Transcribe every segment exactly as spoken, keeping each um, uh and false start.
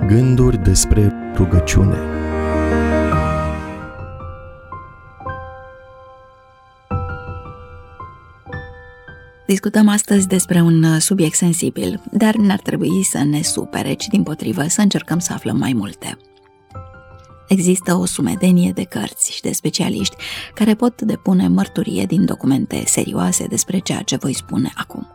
Gânduri despre rugăciune. Discutăm astăzi despre un subiect sensibil, dar n-ar trebui să ne supere, ci dimpotrivă să încercăm să aflăm mai multe. Există o sumedenie de cărți și de specialiști care pot depune mărturie din documente serioase despre ceea ce voi spune acum.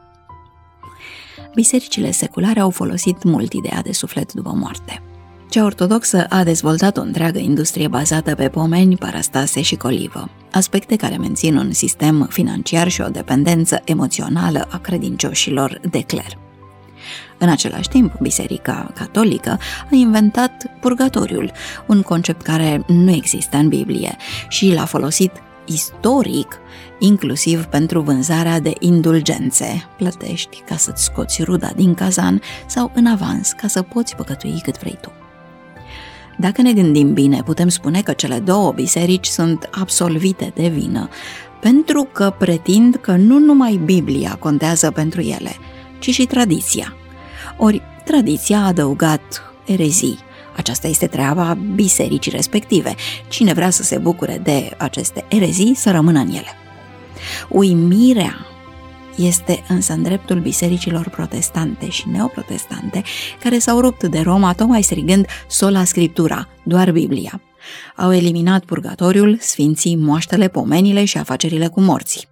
Bisericile seculare au folosit mult ideea de suflet după moarte. Cea ortodoxă a dezvoltat o întreagă industrie bazată pe pomeni, parastase și colivă, aspecte care mențin un sistem financiar și o dependență emoțională a credincioșilor de cler. În același timp, Biserica Catolică a inventat purgatoriul, un concept care nu există în Biblie și l-a folosit istoric, inclusiv pentru vânzarea de indulgențe. Plătești ca să-ți scoți ruda din cazan sau în avans ca să poți păcătui cât vrei tu. Dacă ne gândim bine, putem spune că cele două biserici sunt absolvite de vină, pentru că pretind că nu numai Biblia contează pentru ele, ci și tradiția. Ori tradiția a adăugat erezii. Aceasta este treaba bisericii respective. Cine vrea să se bucure de aceste erezii, să rămână în ele. Uimirea este însă în dreptul bisericilor protestante și neoprotestante, care s-au rupt de Roma tocmai strigând sola scriptura, doar Biblia. Au eliminat purgatoriul, sfinții, moaștele, pomenile și afacerile cu morții.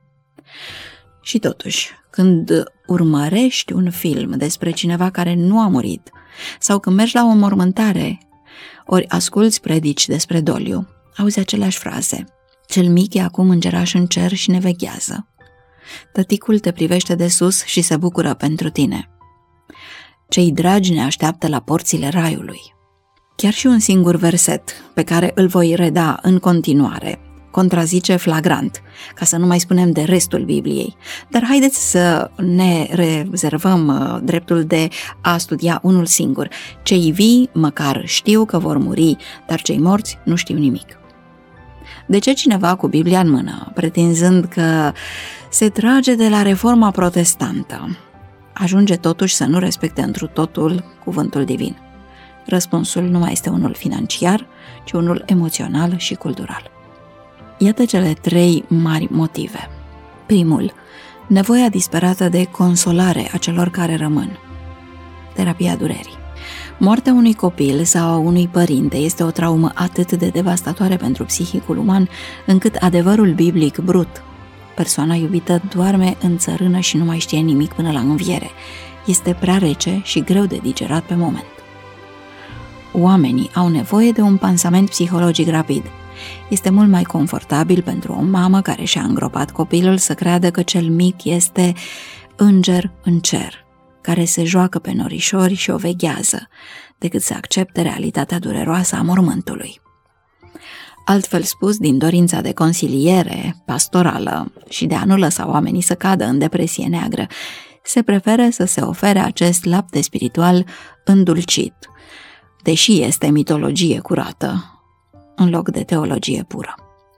Și totuși, când urmărești un film despre cineva care nu a murit, sau când mergi la o mormântare, ori asculți predici despre doliu, auzi aceleași fraze. Cel mic e acum îngeraș în cer și ne veghează. Tăticul te privește de sus și se bucură pentru tine. Cei dragi ne așteaptă la porțile raiului. Chiar și un singur verset, pe care îl voi reda în continuare, contrazice flagrant, ca să nu mai spunem de restul Bibliei. Dar haideți să ne rezervăm dreptul de a studia unul singur. Cei vii măcar știu că vor muri, dar cei morți nu știu nimic. De ce cineva cu Biblia în mână, pretinzând că se trage de la reforma protestantă, ajunge totuși să nu respecte întru totul cuvântul divin? Răspunsul nu mai este unul financiar, ci unul emoțional și cultural. Iată cele trei mari motive. Primul, nevoia disperată de consolare a celor care rămân. Terapia durerii. Moartea unui copil sau a unui părinte este o traumă atât de devastatoare pentru psihicul uman, încât adevărul biblic brut. Persoana iubită doarme în țărână și nu mai știe nimic până la înviere. Este prea rece și greu de digerat pe moment. Oamenii au nevoie de un pansament psihologic rapid. Este mult mai confortabil pentru o mamă care și-a îngropat copilul să creadă că cel mic este înger în cer, care se joacă pe norișori și o veghează, decât să accepte realitatea dureroasă a mormântului. Altfel spus, din dorința de consiliere pastorală și de a nu lăsa oamenii să cadă în depresie neagră, se preferă să se ofere acest lapte spiritual îndulcit, deși este mitologie curată, în loc de teologie pură.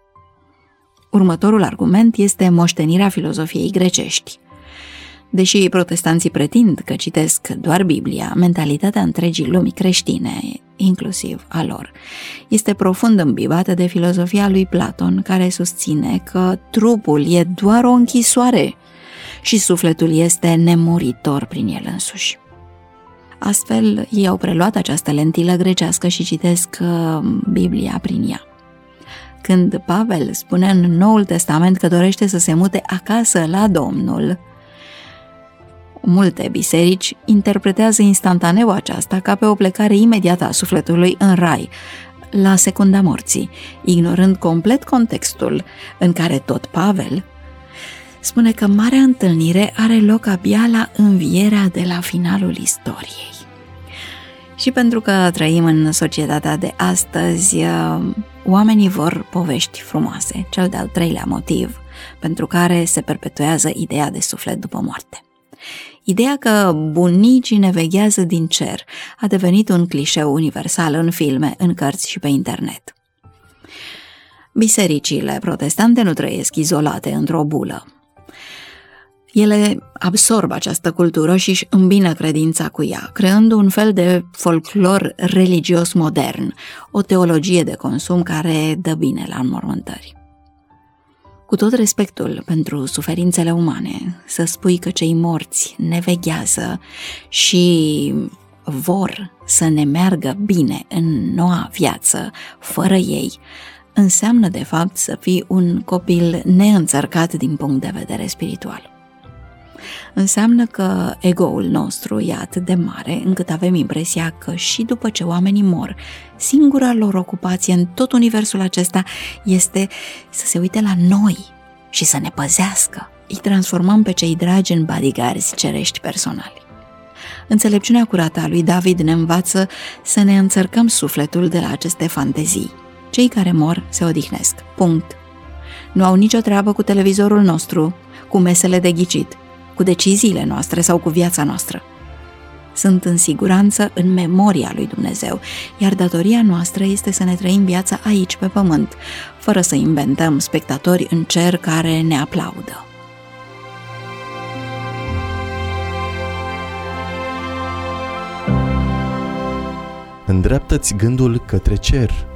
Următorul argument este moștenirea filozofiei grecești. Deși protestanții pretind că citesc doar Biblia, mentalitatea întregii lumii creștine, inclusiv a lor, este profund îmbibată de filozofia lui Platon, care susține că trupul e doar o închisoare și sufletul este nemuritor prin el însuși. Astfel, ei au preluat această lentilă grecească și citesc Biblia prin ea. Când Pavel spune în Noul Testament că dorește să se mute acasă la Domnul, multe biserici interpretează instantaneu aceasta ca pe o plecare imediată a sufletului în rai, la secunda morții, ignorând complet contextul în care tot Pavel spune că marea întâlnire are loc abia la învierea de la finalul istoriei. Și pentru că trăim în societatea de astăzi, oamenii vor povești frumoase, cel de-al treilea motiv pentru care se perpetuează ideea de suflet după moarte. Ideea că bunicii ne veghează din cer a devenit un clișeu universal în filme, în cărți și pe internet. Bisericile protestante nu trăiesc izolate într-o bulă. Ele absorb această cultură și își îmbină credința cu ea, creând un fel de folclor religios modern, o teologie de consum care dă bine la înmormântări. Cu tot respectul pentru suferințele umane, să spui că cei morți ne veghează și vor să ne meargă bine în noua viață, fără ei, înseamnă de fapt să fii un copil neînțărcat din punct de vedere spiritual. Înseamnă că ego-ul nostru e atât de mare încât avem impresia că și după ce oamenii mor, singura lor ocupație în tot universul acesta este să se uite la noi și să ne păzească. Îi transformăm pe cei dragi în bodyguards cerești personali. Înțelepciunea curată a lui David ne învață să ne înțărcăm sufletul de la aceste fantezii. Cei care mor se odihnesc. Punct. Nu au nicio treabă cu televizorul nostru, cu mesele de ghicit, cu deciziile noastre sau cu viața noastră. Sunt în siguranță în memoria lui Dumnezeu, iar datoria noastră este să ne trăim viața aici pe pământ, fără să inventăm spectatori în cer care ne aplaudă. Îndreaptă-ți gândul către cer,